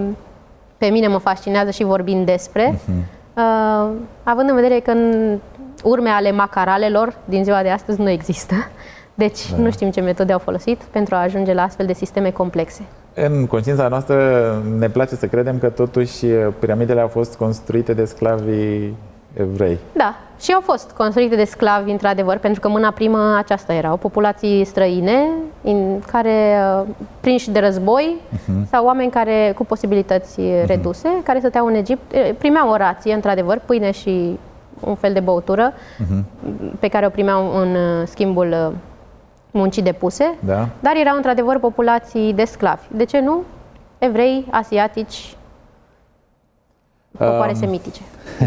pe mine mă fascinează și vorbind despre, uh-huh. uh, având în vedere că în urme ale macaralelor din ziua de astăzi nu există. Deci da. nu știm ce metode au folosit pentru a ajunge la astfel de sisteme complexe. În conștiința noastră ne place să credem că totuși piramidele au fost construite de sclavii evrei. Da, și au fost construite de sclavi, într-adevăr, pentru că mâna primă aceasta erau populații străine, în care, prinși de război, uh-huh. sau oameni care cu posibilități uh-huh. reduse, care stăteau în Egipt, primeau o rație, într-adevăr, pâine și un fel de băutură, uh-huh. pe care o primeau în schimbul muncii depuse, da. dar erau într-adevăr populații de sclavi. De ce nu? Evrei, asiatici, popoare um. semitice.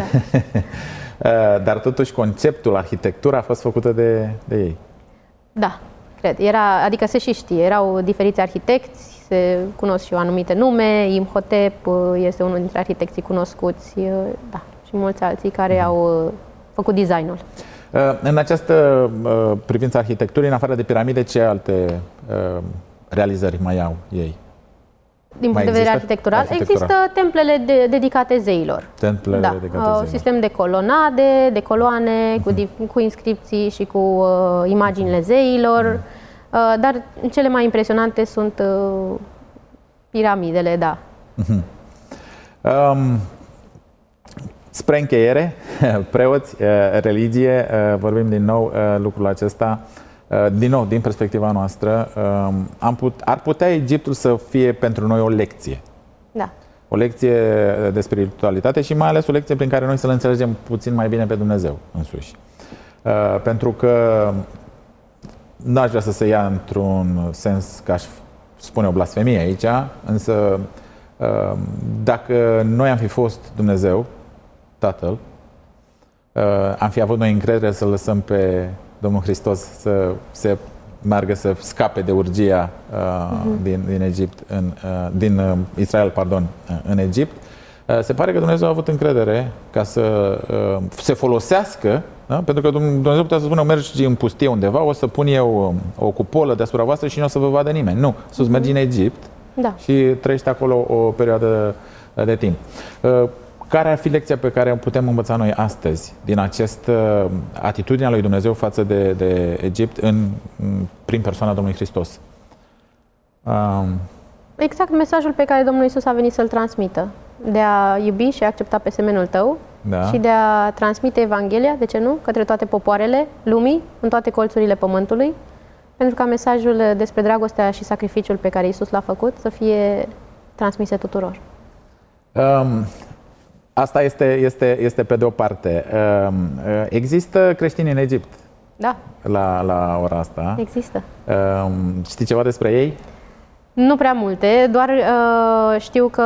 Da. Dar totuși conceptul, arhitectura a fost făcută de, de ei. Da, cred. Era, adică se și știe. Erau diferiți arhitecți, se cunosc și anumite nume. Imhotep este unul dintre arhitecții cunoscuți, da, și mulți alții care mm. au făcut designul. În această privință arhitecturii, în afară de piramide, ce alte realizări mai au ei? Din punct de vedere arhitectural, arhitectural, există templele de, dedicate zeilor. Templele da. dedicate zeilor. Sistem de colonade, de coloane, uh-huh. cu, cu inscripții și cu uh, imaginile zeilor. Uh-huh. Uh, dar cele mai impresionante sunt uh, piramidele, da. Uh-huh. Um, spre încheiere, preoți, religie, vorbim din nou lucrul acesta. Din nou, din perspectiva noastră, am put, ar putea Egiptul să fie pentru noi o lecție. Da. O lecție de spiritualitate și mai ales o lecție prin care noi să-L înțelegem puțin mai bine pe Dumnezeu însuși. Pentru că n-aș vrea să se ia într-un sens că aș spune o blasfemie aici, însă dacă noi am fi fost Dumnezeu, Tatăl, am fi avut noi încredere să lăsăm pe Domnul Hristos să se meargă să scape de urgia uh, uh-huh. din, din Egipt, în, uh, din uh, Israel, pardon, uh, în Egipt. Uh, se pare că Dumnezeu a avut încredere ca să uh, se folosească, da? Pentru că Dumnezeu putea să spună, mergi în pustie undeva, o să pun eu o cupolă deasupra voastră și nu o să vă vadă nimeni. Nu, sus uh-huh. mergi în Egipt da. și trăiești acolo o perioadă de timp. Uh, Care ar fi lecția pe care o putem învăța noi astăzi din această atitudine a lui Dumnezeu față de, de Egipt în, prin persoana Domnului Hristos? Um. Exact mesajul pe care Domnul Iisus a venit să-l transmită. De a iubi și a accepta pe semenul tău da. și de a transmite Evanghelia, de ce nu, către toate popoarele lumii, în toate colțurile pământului, pentru ca mesajul despre dragostea și sacrificiul pe care Iisus l-a făcut să fie transmise tuturor. Um. Asta este, este, este pe de o parte. Există creștini în Egipt? Da. La, la ora asta? Există. Știi ceva despre ei? Nu prea multe, doar uh, știu că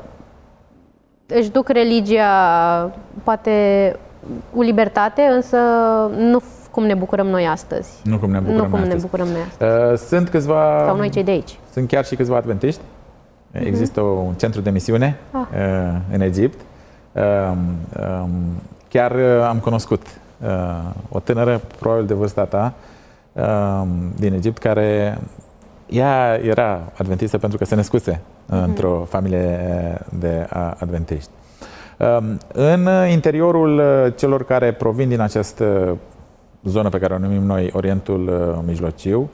își duc religia, poate cu libertate, însă nu cum ne bucurăm noi astăzi. Nu cum ne bucurăm, nu cum noi, ne astăzi. bucurăm noi astăzi. Sunt câțiva... Sau noi cei de aici. Sunt chiar și câțiva adventiști. Uh-huh. Există un centru de misiune ah. în Egipt. Chiar am cunoscut o tânără, probabil de vârsta ta, din Egipt, care ea era adventistă pentru că se născuse mm. într-o familie de adventiști. În interiorul celor care provin din această zonă pe care o numim noi Orientul Mijlociu,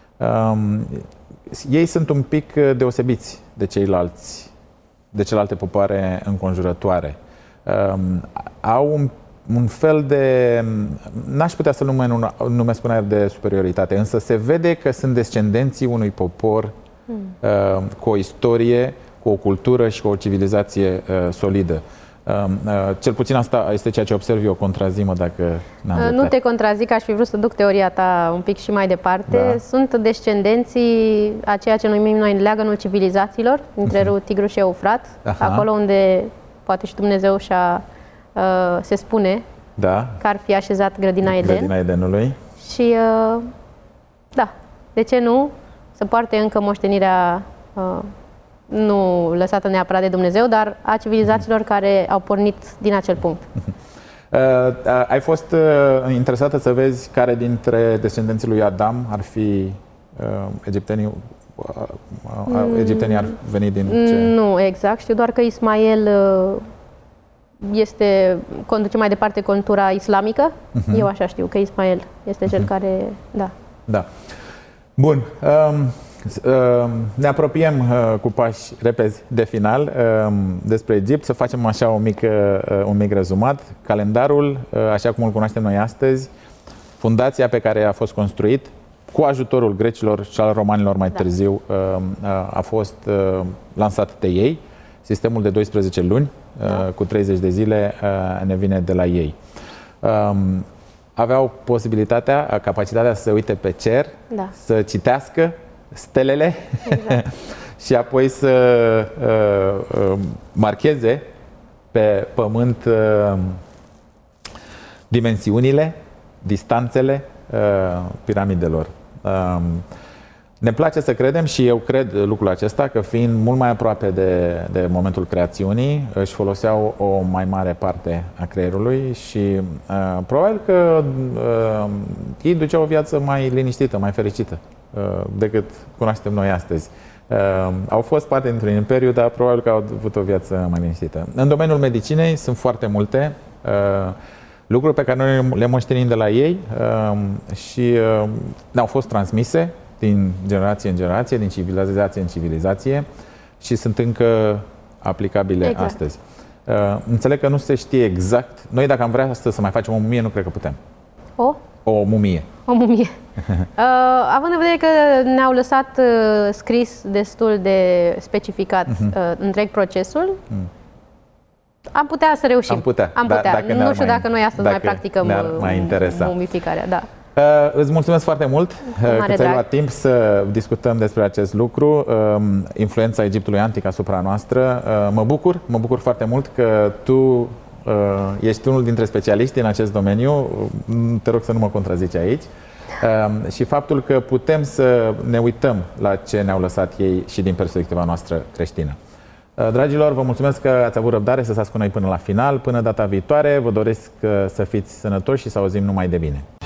ei sunt un pic deosebiți de ceilalți, de celelalte popoare înconjurătoare. Um, au un, un fel de, n-aș putea să nume, numesc un aer de superioritate, însă se vede că sunt descendenții unui popor mm. uh, cu o istorie, cu o cultură și cu o civilizație uh, solidă. Uh, uh, cel puțin asta este ceea ce observ eu, contrazi-mă dacă n-am uh, Nu te contrazic, aș fi vrut să duc teoria ta un pic și mai departe. Da. Sunt descendenții a ceea ce numim noi leagănul civilizațiilor, între uh-huh. râul Tigru și Eufrat, Aha. acolo unde poate și Dumnezeu și-a, uh, se spune da. că ar fi așezat grădina Eden. Grădina Edenului. Și, uh, da, de ce nu, să poarte încă moștenirea, uh, nu lăsată neapărat de Dumnezeu, dar a civilizațiilor uh-huh. care au pornit din acel punct. Uh, uh, ai fost uh, interesată să vezi care dintre descendenții lui Adam ar fi uh, egiptenii? Egiptenii ar veni din ce? Nu, exact. Știu doar că Ismael este, conduce mai departe cultura islamică. Uh-huh. Eu așa știu, că Ismael este cel uh-huh. care... Da. Da. Bun. Um, um, ne apropiem uh, cu pași repezi de final um, despre Egipt. Să facem așa o mică, uh, un mic rezumat. Calendarul, uh, așa cum îl cunoaștem noi astăzi, fundația pe care a fost construit, cu ajutorul grecilor și al romanilor mai da. târziu, a fost lansat de ei. Sistemul de doisprezece luni, da. cu treizeci de zile, ne vine de la ei. Aveau posibilitatea, capacitatea să se uite pe cer, da. să citească stelele exact. și apoi să marcheze pe pământ dimensiunile, distanțele piramidelor. Ne place să credem și eu cred lucrul acesta că fiind mult mai aproape de, de momentul creațiunii, își foloseau o mai mare parte a creierului și uh, probabil că uh, ei duceau o viață mai liniștită, mai fericită uh, decât cunoaștem noi astăzi. Uh, au fost parte dintr-un imperiu, dar probabil că au avut o viață mai liniștită. În domeniul medicinei sunt foarte multe uh, lucruri pe care noi le moștenim de la ei uh, și uh, ne-au fost transmise din generație în generație, din civilizație în civilizație și sunt încă aplicabile exact. astăzi. Uh, înțeleg că nu se știe exact. Noi dacă am vrea astăzi să mai facem o mumie, nu cred că putem. O? O mumie. O mumie. uh, având în vedere că ne-au lăsat uh, scris destul de specificat uh-huh. uh, întreg procesul, uh-huh. am putea să reușim. Am putea. Am da, putea. Dacă nu știu mai, dacă noi astăzi mai practicăm mai mumificarea. Da. Uh, îți mulțumesc foarte mult uh, că ți-ai luat timp să discutăm despre acest lucru, uh, influența Egiptului antic asupra noastră. Uh, mă bucur, mă bucur foarte mult că tu uh, ești unul dintre specialiști în acest domeniu. Te rog să nu mă contrazici aici. Uh, și faptul că putem să ne uităm la ce ne-au lăsat ei și din perspectiva noastră creștină. Uh, dragilor, vă mulțumesc că ați avut răbdare să stați cu noi până la final. Până data viitoare, vă doresc uh, să fiți sănătoși și să auzim numai de bine.